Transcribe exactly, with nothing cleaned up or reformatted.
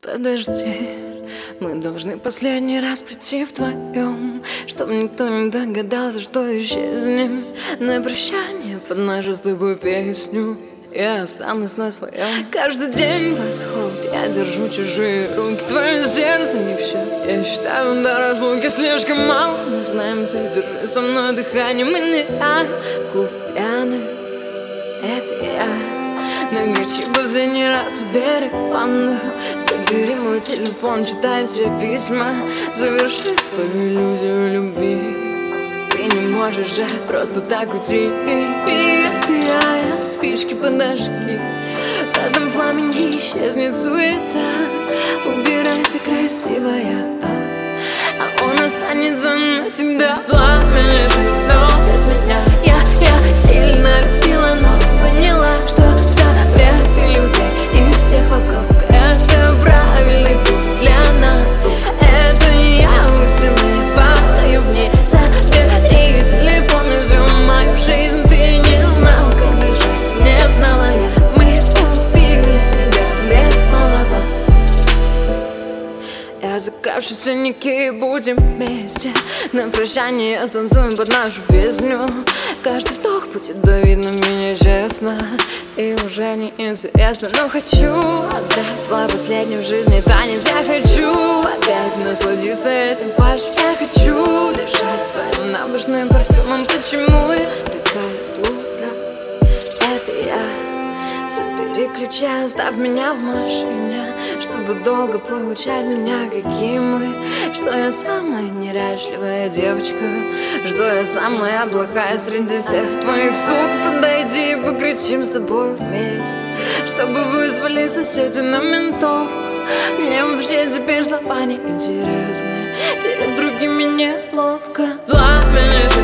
Подожди, мы должны последний раз прийти вдвоем, чтоб никто не догадался, что исчезнем. На прощание под нашу с тобой песню я останусь на своем. Каждый день восход, я держу чужие руки. Твое сердце не все, я считаю до разлуки слишком мало. Мы знаемся, держи со мной дыхание. Мы не клуб пьяный, это я. Нагречи последний раз у двери в ванную. Забери мой телефон, читай все письма. Заверши свою иллюзию любви. Ты не можешь же просто так уйти. Это я, я, спички подожги. В этом пламени исчезнет суета. Убирайся, красивая, а он останется навсегда. Пламя лежит, но без меня. Я, я сильно любила, но поняла, что советы людей и всех вокруг — это правильный путь для нас двух. Это я высылаю, падаю в ней. Забери телефон и всю мою жизнь. Ты не знал, как дышать, не знала я. Мы убили себя без малого. Я закравшись синяки, будем вместе. На прощание танцуем под нашу песню. Каждый вдох будет давить на меня честно. И уже не интересно, но хочу отдать свой последний в жизни танец. Я хочу опять насладиться этим фальшем. Я хочу дышать твоим набожным парфюмом. Почему я такая дура? Это я. Забери ключи, оставь меня в машине, чтобы долго получать меня, каким мы. Что я самая неряшливая девочка, что я самая плохая среди всех твоих сук. Подойди и покричим с тобой вместе, чтобы вызвали соседи на ментовку. Мне вообще теперь слова не интересны, перед другими неловко. Пламя